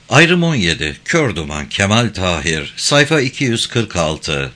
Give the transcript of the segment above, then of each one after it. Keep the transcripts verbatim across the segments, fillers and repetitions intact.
Ayrım on yedi. Kör Duman Kemal Tahir. Sayfa iki yüz kırk altı.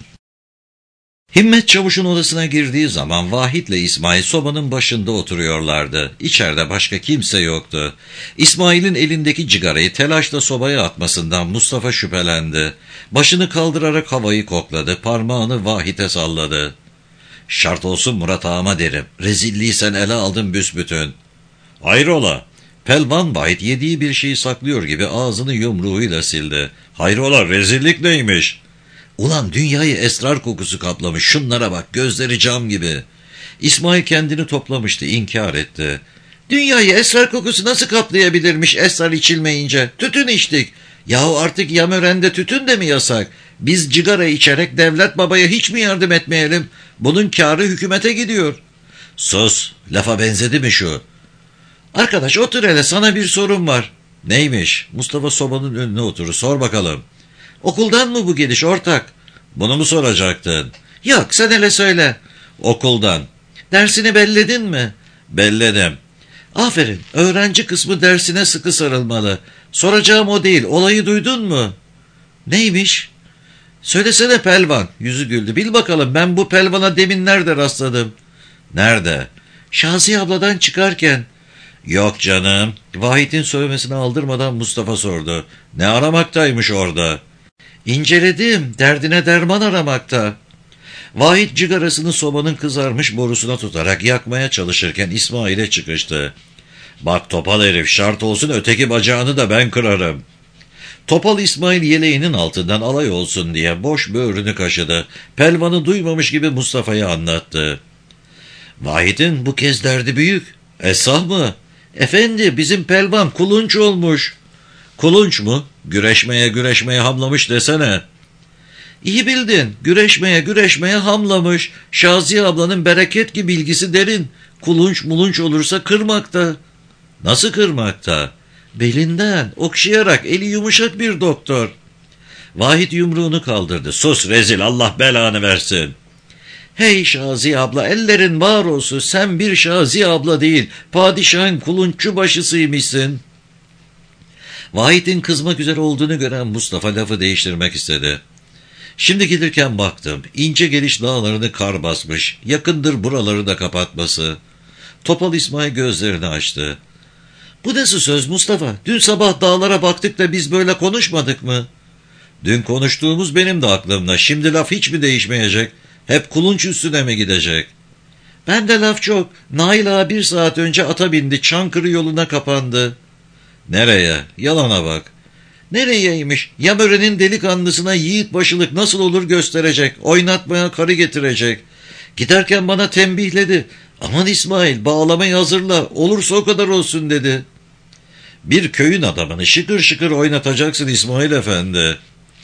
Himmet Çavuş'un odasına girdiği zaman Vahit'le İsmail sobanın başında oturuyorlardı. İçeride başka kimse yoktu. İsmail'in elindeki cigarayı telaşla sobaya atmasından Mustafa şüphelendi. Başını kaldırarak havayı kokladı, parmağını Vahit'e salladı. "Şart olsun Murat ağama derim. Rezilliği sen ele aldın büsbütün." "Hayrola?" Pelvan Vahit yediği bir şeyi saklıyor gibi ağzını yumruğuyla sildi. "Hayrola, rezillik neymiş?" "Ulan dünyayı esrar kokusu kaplamış, şunlara bak, gözleri cam gibi." İsmail kendini toplamıştı, inkar etti. "Dünyayı esrar kokusu nasıl kaplayabilirmiş esrar içilmeyince? Tütün içtik. Yahu artık Yamören'de tütün de mi yasak? Biz cigara içerek devlet babaya hiç mi yardım etmeyelim? Bunun kârı hükümete gidiyor." "Sus, lafa benzedi mi şu?" "Arkadaş otur hele, sana bir sorum var." "Neymiş?" Mustafa sobanın önüne oturdu. "Sor bakalım." "Okuldan mı bu geliş ortak?" "Bunu mu soracaktın?" "Yok, sen hele söyle." "Okuldan." "Dersini belledin mi?" "Belledim." "Aferin, öğrenci kısmı dersine sıkı sarılmalı. Soracağım o değil, olayı duydun mu?" "Neymiş?" "Söylesene Pelvan." Yüzü güldü. "Bil bakalım, ben bu Pelvan'a demin nerede rastladım?" "Nerede?" "Şaziye abladan çıkarken." "Yok canım." Vahit'in söylemesini aldırmadan Mustafa sordu. "Ne aramaktaymış orada?" "İnceledim, derdine derman aramakta." Vahit cigarasını sobanın kızarmış borusuna tutarak yakmaya çalışırken İsmail'e çıkıştı. "Bak topal herif, şart olsun öteki bacağını da ben kırarım." Topal İsmail yeleğinin altından alay olsun diye boş böğrünü kaşıdı. Pelvanı duymamış gibi Mustafa'ya anlattı. "Vahit'in bu kez derdi büyük." "Esah mı?" "Efendi, bizim pelvan kulunç olmuş." "Kulunç mu? Güreşmeye güreşmeye hamlamış desene." "İyi bildin, güreşmeye güreşmeye hamlamış. Şaziye ablanın bereket gibi bilgisi derin. Kulunç mulunç olursa kırmakta." "Nasıl kırmakta?" "Belinden, okşayarak, eli yumuşak bir doktor." Vahit yumruğunu kaldırdı. "Sus rezil, Allah belanı versin." "Hey Şaziye abla, ellerin var olsun, sen bir Şaziye abla değil, padişahın kulunççu başısıymışsın." Vahit'in kızmak üzere olduğunu gören Mustafa lafı değiştirmek istedi. "Şimdi gelirken baktım, ince geliş dağlarını kar basmış, yakındır buraları da kapatması." Topal İsmail gözlerini açtı. "Bu nasıl söz Mustafa? Dün sabah dağlara baktık da biz böyle konuşmadık mı?" "Dün konuştuğumuz benim de aklımda, şimdi laf hiç mi değişmeyecek? Hep kulunç üstüne mi gidecek?" "Bende laf çok. Nail ağa bir saat önce ata bindi, Çankırı yoluna kapandı." "Nereye? Yalana bak." "Nereyeymiş? Yamören'in delikanlısına yiğit başılık nasıl olur gösterecek, oynatmaya karı getirecek. Giderken bana tembihledi. Aman İsmail, bağlamayı hazırla, olursa o kadar olsun dedi." "Bir köyün adamını şıkır şıkır oynatacaksın İsmail efendi."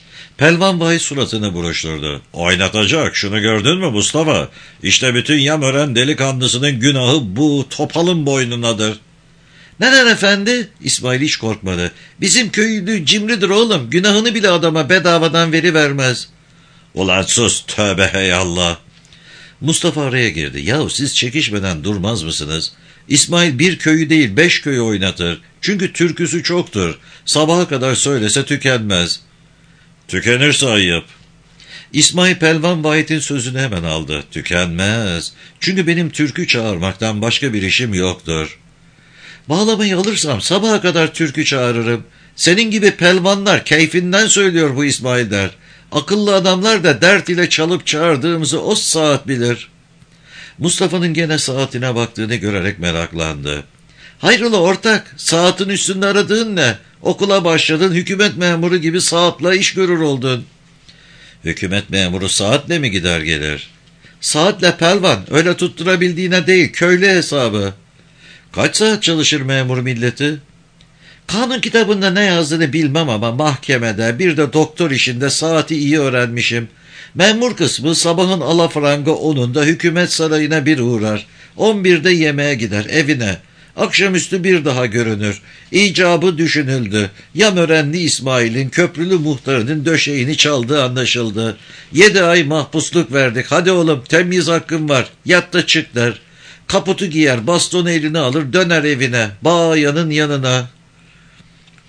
Pelvan Vahit suratını buruşturdu. "Oynatacak, şunu gördün mü Mustafa? İşte bütün Yamören delikanlısının günahı bu topalın boynunadır." "Neden efendi?" İsmail hiç korkmadı. "Bizim köylü cimridir oğlum, günahını bile adama bedavadan verivermez." "Ulan sus, tövbe hey Allah." Mustafa araya girdi. "Yahu siz çekişmeden durmaz mısınız? İsmail bir köyü değil beş köyü oynatır. Çünkü türküsü çoktur. Sabaha kadar söylese tükenmez." "Tükenirse ayıp." İsmail Pelvan Vahit'in sözünü hemen aldı. "Tükenmez. Çünkü benim türkü çağırmaktan başka bir işim yoktur." "Bağlamayı alırsam sabaha kadar türkü çağırırım. Senin gibi pelvanlar keyfinden söylüyor bu İsmail der. Akıllı adamlar da dert ile çalıp çağırdığımızı o saat bilir." Mustafa'nın gene saatine baktığını görerek meraklandı. "Hayrola ortak, saatin üstünde aradığın ne? Okula başladın, hükümet memuru gibi saatle iş görür oldun." "Hükümet memuru saatle mi gider gelir?" "Saatle pelvan, öyle tutturabildiğine değil, köylü hesabı." "Kaç saat çalışır memur milleti?" "Kanun kitabında ne yazdığını bilmem ama mahkemede, bir de doktor işinde saati iyi öğrenmişim. Memur kısmı sabahın alafranga onunda hükümet sarayına bir uğrar. On birde yemeğe gider evine. Akşamüstü bir daha görünür. İcabı düşünüldü. Yamörenli İsmail'in köprülü muhtarının döşeğini çaldığı anlaşıldı. Yedi ay mahpusluk verdik. Hadi oğlum, temyiz hakkım var. Yat da çık der. Kaputu giyer, bastonu eline alır, döner evine, bayanın yanına."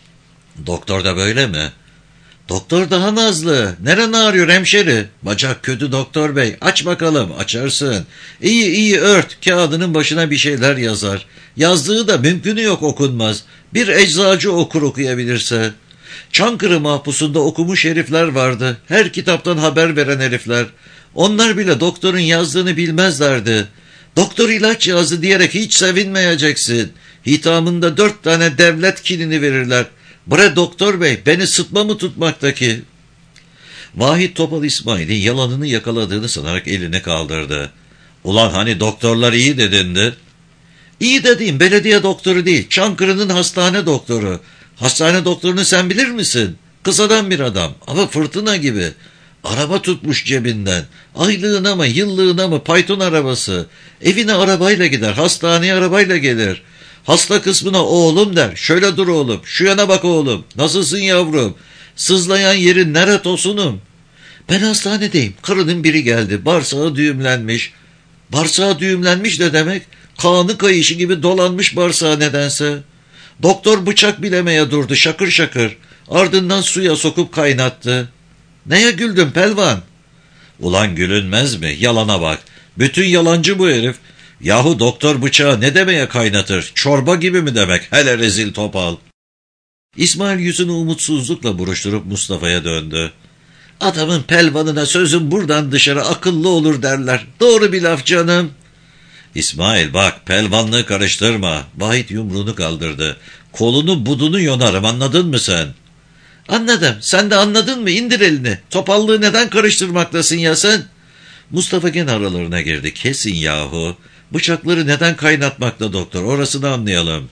Doktor da böyle mi? Doktor daha nazlı. Neren ağrıyor hemşeri? Bacak kötü doktor bey. Aç bakalım. Açarsın. İyi iyi ört. Kağıdının başına bir şeyler yazar. Yazdığı da mümkünü yok okunmaz. Bir eczacı okur okuyabilirse. Çankırı mahpusunda okumuş herifler vardı. Her kitaptan haber veren herifler. Onlar bile doktorun yazdığını bilmezlerdi. Doktor ilaç yazdı diyerek hiç sevinmeyeceksin. Hitamında dört tane devlet kinini verirler. Bre doktor bey, beni sıtma mı tutmaktaki? Vahit Topal İsmail'in yalanını yakaladığını sanarak elini kaldırdı. Ulan hani doktorlar iyi dedindi? İyi dediğim belediye doktoru değil, Çankırı'nın hastane doktoru. Hastane doktorunu sen bilir misin? Kısadan bir adam ama fırtına gibi. Araba tutmuş cebinden. Aylığına mı yıllığına mı payton arabası. Evine arabayla gider, hastaneye arabayla gelir. Hasta kısmına oğlum der. Şöyle dur oğlum, şu yana bak oğlum. Nasılsın yavrum? Sızlayan yerin nere tosunum? Ben hastanedeyim. Karının biri geldi. Bağırsağı düğümlenmiş. Bağırsağı düğümlenmiş de demek? Kanı kayışı gibi dolanmış bağırsağı nedense. Doktor bıçak bilemeye durdu şakır şakır. Ardından suya sokup kaynattı. Neye güldün pelvan? Ulan gülünmez mi? Yalana bak. Bütün yalancı bu herif. Yahu doktor bıçağı ne demeye kaynatır? Çorba gibi mi demek? Hele rezil topal. İsmail yüzünü umutsuzlukla buruşturup Mustafa'ya döndü. Adamın pelvanına sözüm buradan dışarı akıllı olur derler. Doğru bir laf canım. İsmail bak pelvanlığı karıştırma. Vahit yumruğunu kaldırdı. Kolunu budunu yonarım anladın mı sen? Anladım. Sen de anladın mı? İndir elini. Topallığı neden karıştırmaktasın ya sen? Mustafa gene aralarına girdi. Kesin yahu. Bıçakları neden kaynatmakta doktor? Orasını anlayalım.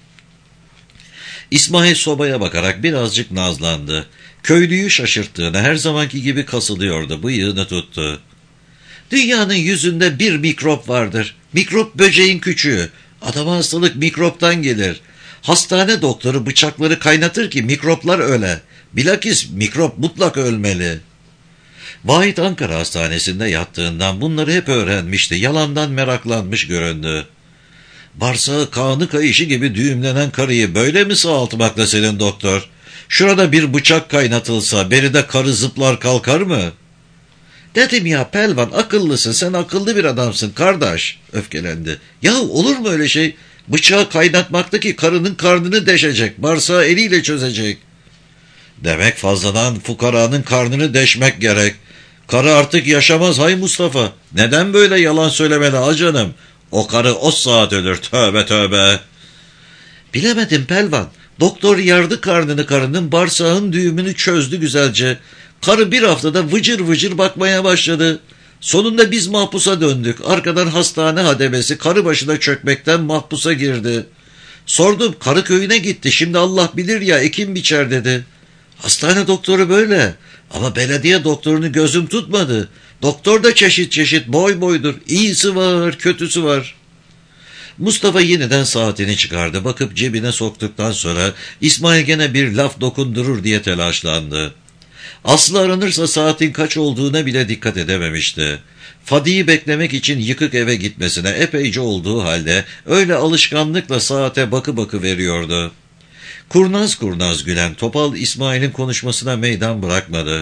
İsmail sobaya bakarak birazcık nazlandı. Köylüyü şaşırttığını her zamanki gibi kasılıyordu. Bıyığını tuttu. Dünyanın yüzünde bir mikrop vardır. Mikrop böceğin küçüğü. Adama hastalık mikroptan gelir. Hastane doktoru bıçakları kaynatır ki mikroplar öle. Bilakis mikrop mutlak ölmeli. Vahit Ankara Hastanesi'nde yattığından bunları hep öğrenmişti. Yalandan meraklanmış göründü. Bağırsağı kanı kayışı gibi düğümlenen karıyı böyle mi sağaltmakla senin doktor? Şurada bir bıçak kaynatılsa beride karı zıplar kalkar mı? Dedim ya pelvan akıllısın sen akıllı bir adamsın kardeş öfkelendi. Ya olur mu öyle şey? Bıçağı kaynatmaktaki karının karnını deşecek. Bağırsağı eliyle çözecek. Demek fazladan fukaranın karnını deşmek gerek. Karı artık yaşamaz hay Mustafa. Neden böyle yalan söylemeli ha canım? O karı o saat ölür tövbe tövbe. Bilemedim pelvan. Doktor yardı karnını karının bağırsağın düğümünü çözdü güzelce. Karı bir haftada vıcır vıcır bakmaya başladı. Sonunda biz mahpusa döndük. Arkadan hastane hademesi karı başına çökmekten mahpusa girdi. Sordum karı köyüne gitti. Şimdi Allah bilir ya ekim biçer dedi. Hastane doktoru böyle. Ama belediye doktorunu gözüm tutmadı. Doktor da çeşit çeşit boy boydur. İyisi var, kötüsü var. Mustafa yeniden saatini çıkardı. Bakıp cebine soktuktan sonra İsmail gene bir laf dokundurur diye telaşlandı. Aslı aranırsa saatin kaç olduğuna bile dikkat edememişti. Fadi'yi beklemek için yıkık eve gitmesine epeyce olduğu halde öyle alışkanlıkla saate bakı bakı veriyordu. Kurnaz kurnaz gülen Topal İsmail'in konuşmasına meydan bırakmadı.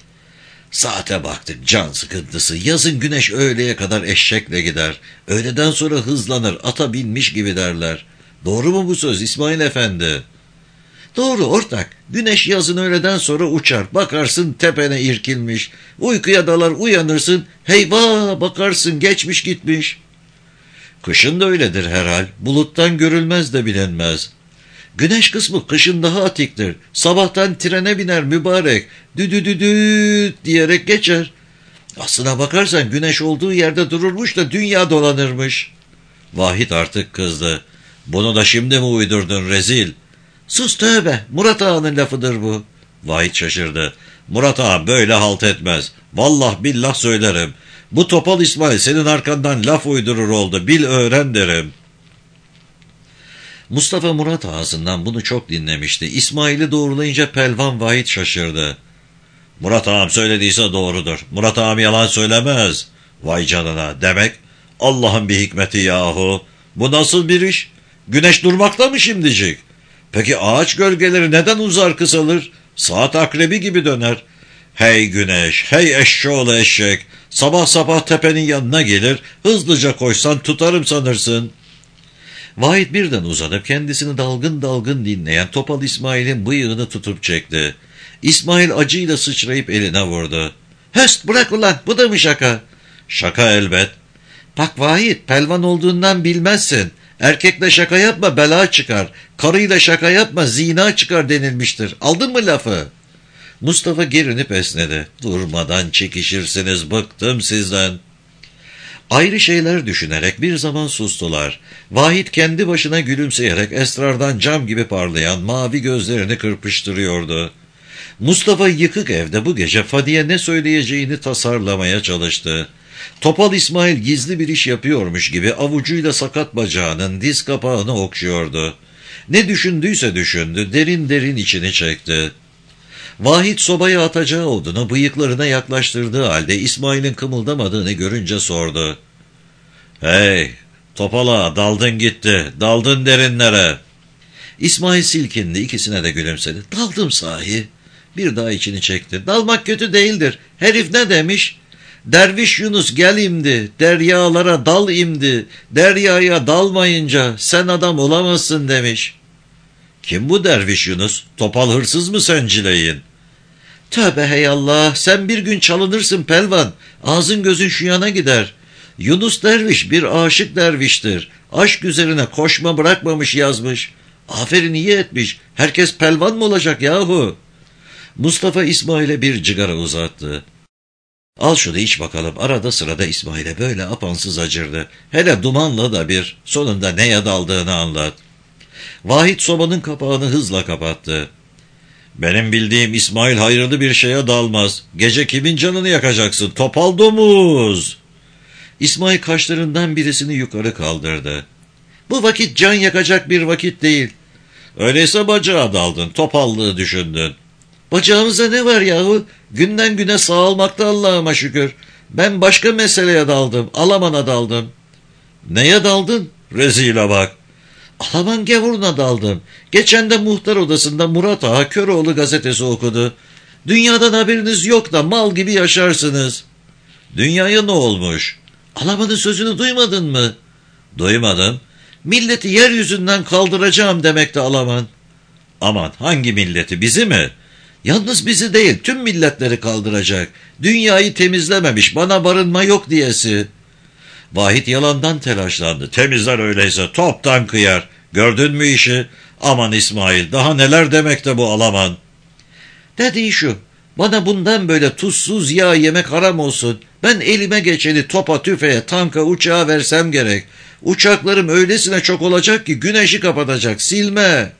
Saate baktık can sıkıntısı. Yazın güneş öğleye kadar eşekle gider. Öğleden sonra hızlanır ata binmiş gibi derler. Doğru mu bu söz İsmail Efendi? Doğru ortak. Güneş yazın öğleden sonra uçar. Bakarsın tepene irkilmiş. Uykuya dalar uyanırsın. Heyva bakarsın geçmiş gitmiş. Kışın da öyledir herhal. Buluttan görülmez de bilinmez. Güneş kısmı kışın daha atiktir. Sabahtan trene biner mübarek. Düdüdüdüt diyerek geçer. Aslına bakarsan güneş olduğu yerde dururmuş da dünya dolanırmış. Vahit artık kızdı. Bunu da şimdi mi uydurdun rezil? Sus tövbe, Murat Ağa'nın lafıdır bu. Vahit şaşırdı. Murat Ağa böyle halt etmez. Vallah billah söylerim. Bu Topal İsmail senin arkandan laf uydurur oldu. Bil öğren derim. Mustafa Murat Ağa'sından bunu çok dinlemişti. İsmail'i doğrulayınca pelvan Vahit şaşırdı. Murat Ağam söylediyse doğrudur. Murat Ağam yalan söylemez. Vay canına demek. Allah'ın bir hikmeti yahu. Bu nasıl bir iş? Güneş durmakta mı şimdicik? Peki ağaç gölgeleri neden uzar kısalır? Saat akrebi gibi döner. Hey güneş, hey eşşoğlu eşek, sabah sabah tepenin yanına gelir, hızlıca koşsan tutarım sanırsın. Vahit birden uzanıp kendisini dalgın dalgın dinleyen Topal İsmail'in bıyığını tutup çekti. İsmail acıyla sıçrayıp eline vurdu. Höst bırak ulan, bu da mı şaka? Şaka elbet. Bak Vahit, pelvan olduğundan bilmezsin. Erkekle şaka yapma, bela çıkar. Karıyla şaka yapma, zina çıkar denilmiştir. Aldın mı lafı? Mustafa gerinip esnedi. Durmadan çekişirsiniz, bıktım sizden. Ayrı şeyler düşünerek bir zaman sustular. Vahit kendi başına gülümseyerek esrardan cam gibi parlayan mavi gözlerini kırpıştırıyordu. Mustafa yıkık evde bu gece Fadiye ne söyleyeceğini tasarlamaya çalıştı. Topal İsmail gizli bir iş yapıyormuş gibi avucuyla sakat bacağının diz kapağını okşuyordu. Ne düşündüyse düşündü, derin derin içini çekti. Vahit sobaya atacağı odunu bıyıklarına yaklaştırdığı halde İsmail'in kımıldamadığını görünce sordu. ''Hey, Topala, daldın gitti, daldın derinlere.'' İsmail silkindi, ikisine de gülümsedi. ''Daldım sahi.'' Bir daha içini çekti. ''Dalmak kötü değildir. Herif ne demiş? Derviş Yunus gel imdi, deryalara dal imdi, deryaya dalmayınca sen adam olamazsın demiş.'' ''Kim bu Derviş Yunus? Topal hırsız mı sencileyin?'' ''Tövbe heyallah, sen bir gün çalınırsın pelvan, ağzın gözün şu yana gider. Yunus derviş bir aşık derviştir, aşk üzerine koşma bırakmamış yazmış. Aferin, iyi etmiş, herkes pelvan mı olacak yahu?'' Mustafa İsmail'e bir cigara uzattı. ''Al şunu iç bakalım.'' Arada sırada İsmail'e böyle apansız acırdı. ''Hele dumanla da bir, sonunda neye daldığını anlat.'' Vahit sobanın kapağını hızla kapattı. ''Benim bildiğim İsmail hayırlı bir şeye dalmaz. Gece kimin canını yakacaksın, topal domuz?'' İsmail kaşlarından birisini yukarı kaldırdı. ''Bu vakit can yakacak bir vakit değil.'' ''Öyleyse bacağa daldın, topallığı düşündün.'' ''Bacağımıza ne var yahu? Günden güne sağalmakta Allah'ıma şükür. Ben başka meseleye daldım, Alaman'a daldım.'' ''Neye daldın? Rezile bak.'' ''Alaman gavuruna daldım. Geçen de muhtar odasında Murat Ağa Köroğlu gazetesi okudu. Dünyadan haberiniz yok da mal gibi yaşarsınız.'' ''Dünyaya ne olmuş?'' ''Alaman'ın sözünü duymadın mı?'' ''Duymadım.'' ''Milleti yeryüzünden kaldıracağım demekti Alaman.'' ''Aman, hangi milleti, bizi mi?'' ''Yalnız bizi değil, tüm milletleri kaldıracak. Dünyayı temizlememiş, bana barınma yok diyesi.'' Vahit yalandan telaşlandı. ''Temizler öyleyse, toptan kıyar. Gördün mü işi? Aman İsmail, daha neler demekte bu Alaman.'' ''Dediği şu, bana bundan böyle tuzsuz yağ yemek haram olsun. Ben elime geçeni topa, tüfeğe, tanka, uçağa versem gerek. Uçaklarım öylesine çok olacak ki güneşi kapatacak, silme.''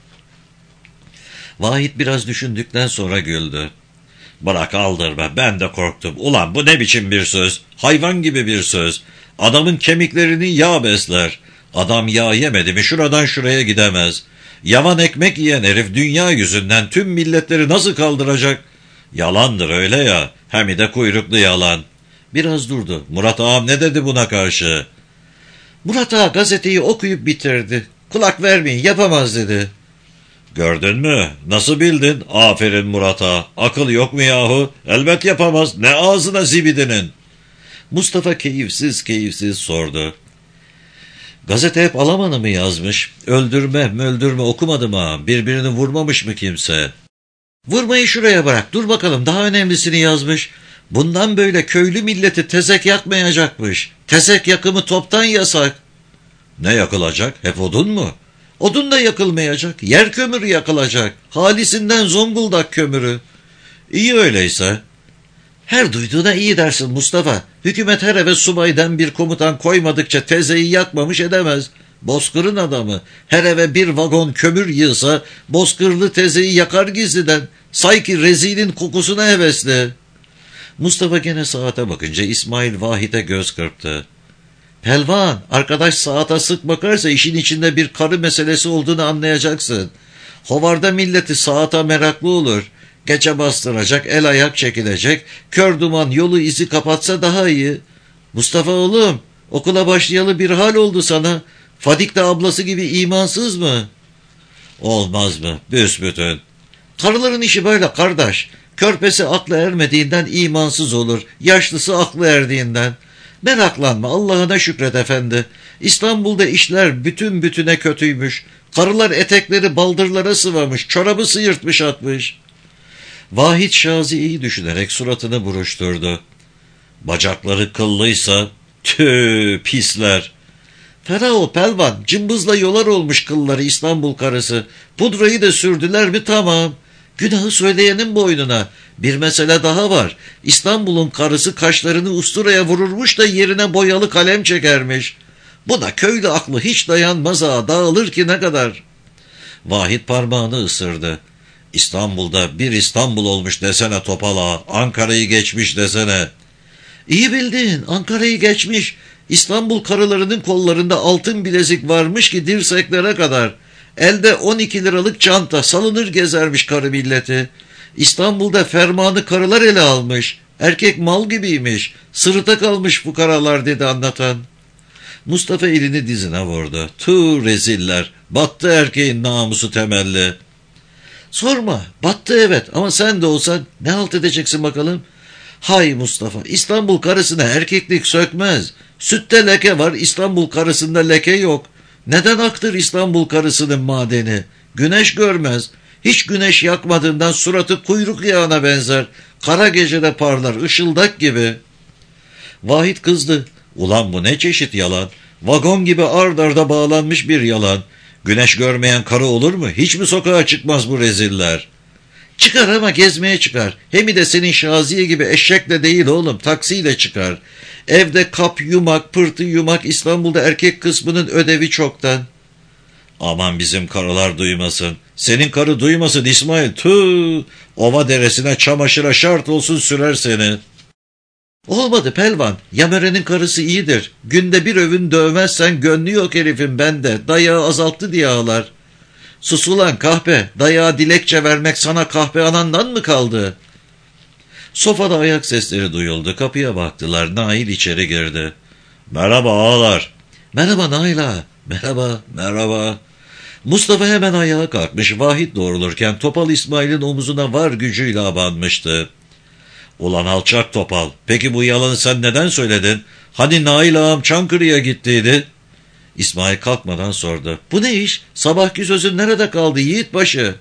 Vahit biraz düşündükten sonra güldü. ''Bırak, aldırma, ben de korktum. Ulan bu ne biçim bir söz? Hayvan gibi bir söz. Adamın kemiklerini yağ besler. Adam yağ yemedi mi şuradan şuraya gidemez. Yavan ekmek yiyen herif dünya yüzünden tüm milletleri nasıl kaldıracak? Yalandır öyle ya, hem de kuyruklu yalan.'' Biraz durdu. ''Murat Ağam ne dedi buna karşı?'' ''Murat Ağa gazeteyi okuyup bitirdi. Kulak vermeyin, yapamaz dedi.'' ''Gördün mü? Nasıl bildin? Aferin Murat Ağa. Akıl yok mu yahu? Elbet yapamaz. Ne ağzına zibidinin?'' Mustafa keyifsiz keyifsiz sordu. ''Gazete hep Alaman'ı mı yazmış? Öldürme möldürme okumadı mı? Birbirini vurmamış mı kimse?'' ''Vurmayı şuraya bırak. Dur bakalım, daha önemlisini yazmış. Bundan böyle köylü milleti tezek yakmayacakmış. Tezek yakımı toptan yasak.'' ''Ne yakılacak? Hep odun mu?'' ''Odun da yakılmayacak. Yer kömürü yakılacak. Halisinden Zonguldak kömürü.'' ''İyi öyleyse.'' ''Her duyduğuna iyi dersin Mustafa. Hükümet her eve subaydan bir komutan koymadıkça tezeyi yakmamış edemez. Bozkır'ın adamı her eve bir vagon kömür yığsa bozkırlı tezeyi yakar gizliden. Say ki rezilin kokusuna hevesli.'' Mustafa gene saate bakınca İsmail Vahit'e göz kırptı. ''Pelvan, arkadaş saate sık bakarsa işin içinde bir karı meselesi olduğunu anlayacaksın. Hovarda milleti saate meraklı olur. Geçe bastıracak, el ayak çekilecek, kör duman yolu izi kapatsa daha iyi. Mustafa oğlum, okula başlayalı bir hal oldu sana. Fadik de ablası gibi imansız mı?'' Olmaz mı? Büsbütün. Karıların işi böyle kardeş. Körpesi aklı ermediğinden imansız olur. Yaşlısı aklı erdiğinden. Meraklanma, Allah'ına şükret efendi. İstanbul'da işler bütün bütüne kötüymüş. Karılar etekleri baldırlara sıvamış, çorabı sıyırtmış atmış. Vahit Şazi'yi düşünerek suratını buruşturdu. Bacakları kıllıysa, tüh pisler. Ferah ol pelvan, cımbızla yolar olmuş kılları İstanbul karısı. Pudrayı da sürdüler mi tamam. Günahı söyleyenin boynuna. Bir mesele daha var. İstanbul'un karısı kaşlarını usturaya vururmuş da yerine boyalı kalem çekermiş. Buna köylü aklı hiç dayanmaz ha, dağılır ki ne kadar. Vahit parmağını ısırdı. İstanbul'da bir İstanbul olmuş desene topala, Ankara'yı geçmiş desene. İyi bildin, Ankara'yı geçmiş. İstanbul karılarının kollarında altın bilezik varmış ki dirseklere kadar. Elde on iki liralık çanta salınır gezermiş karı milleti. İstanbul'da fermanı karılar ele almış. Erkek mal gibiymiş. Sırıta kalmış fukaralar dedi anlatan. Mustafa elini dizine vurdu. Tüh reziller. Battı erkeğin namusu temelli. Sorma. Battı evet ama sen de olsan ne halt edeceksin bakalım? Hay Mustafa, İstanbul karısına erkeklik sökmez. Sütte leke var, İstanbul karısında leke yok. Neden aktır İstanbul karısının madeni? Güneş görmez. Hiç güneş yakmadığından suratı kuyruk yağına benzer. Kara gecede parlar, ışıldak gibi. Vahit kızdı. Ulan bu ne çeşit yalan? Vagon gibi ard arda bağlanmış bir yalan. Güneş görmeyen karı olur mu? Hiç mi sokağa çıkmaz bu reziller? Çıkar ama gezmeye çıkar. Hem de senin Şaziye gibi eşekle değil oğlum, taksiyle çıkar. Evde kap yumak, pırtı yumak, İstanbul'da erkek kısmının ödevi çoktan. Aman bizim karılar duymasın. Senin karı duymasın İsmail. Tüh! Ova deresine çamaşıra şart olsun sürer seni. Olmadı pelvan. Yamöre'nin karısı iyidir. Günde bir övün dövmezsen gönlü yok herifin bende. Dayağı azalttı diye ağlar. Sus ulan kahpe. Dayağı dilekçe vermek sana kahpe anandan mı kaldı? Sofada ayak sesleri duyuldu. Kapıya baktılar. Nail içeri girdi. Merhaba ağalar. Merhaba Nail ağa. Merhaba, merhaba. Mustafa hemen ayağa kalkmış. Vahit doğrulurken Topal İsmail'in omuzuna var gücüyle abanmıştı. Ulan alçak Topal. Peki bu yalanı sen neden söyledin? Hani Nail ağam Çankırı'ya gittiydi? İsmail kalkmadan sordu. Bu ne iş? Sabahki sözün nerede kaldı yiğitbaşı?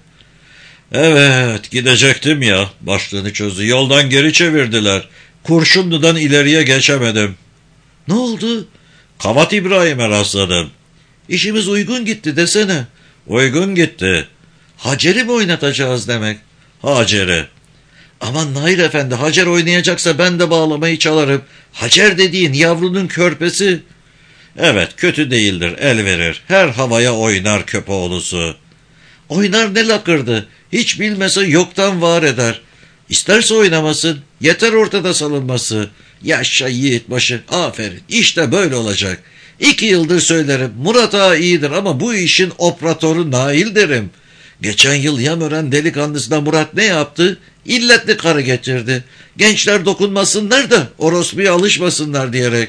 Evet gidecektim ya. Başlığını çözdü. Yoldan geri çevirdiler. Kurşunlu'dan ileriye geçemedim. Ne oldu? Kavat İbrahim'e rastladım. İşimiz uygun gitti desene. Uygun gitti. Hacer'i mi oynatacağız demek? Hacer'i. Aman Nail efendi, Hacer oynayacaksa ben de bağlamayı çalarım. Hacer dediğin yavrunun körpesi. Evet kötü değildir, el verir. Her havaya oynar köpoğlusu. Oynar ne lakırdı. Hiç bilmese yoktan var eder. İsterse oynamasın. Yeter ortada salınması. Yaşa yiğitbaşı. Aferin. İşte böyle olacak. İki yıldır söylerim. Murat ağa iyidir ama bu işin operatörü Nail derim. Geçen yıl Yamören delikanlısına Murat ne yaptı? İlletli karı getirdi. Gençler dokunmasınlar da orospuya alışmasınlar diyerek.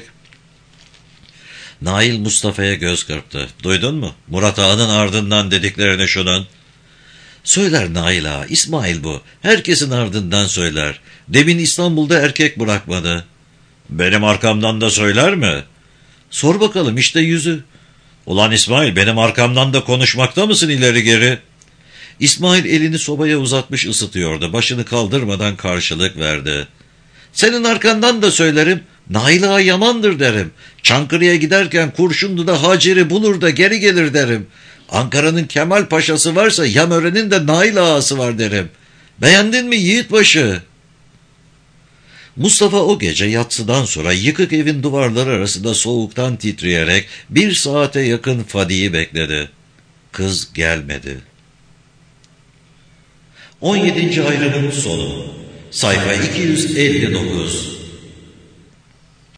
Nail Mustafa'ya göz kırptı. Duydun mu? Murat ağanın ardından dediklerini şunun. Söyler Nail ağa. İsmail bu. Herkesin ardından söyler. Demin İstanbul'da erkek bırakmadı. Benim arkamdan da söyler mi? Sor bakalım işte yüzü. Ulan İsmail benim arkamdan da konuşmakta mısın ileri geri? İsmail elini sobaya uzatmış ısıtıyordu. Başını kaldırmadan karşılık verdi. Senin arkandan da söylerim. Nail ağa yamandır derim. Çankırı'ya giderken Kurşunlu'da Hacer'i bulur da geri gelir derim. Ankara'nın Kemal Paşa'sı varsa Yamören'in de Nail ağası var derim. Beğendin mi yiğitbaşı? Mustafa o gece yatsıdan sonra yıkık evin duvarları arasında soğuktan titreyerek bir saate yakın Fadi'yi bekledi. Kız gelmedi. on yedinci ayrımın sonu. Sayfa iki yüz elli dokuz.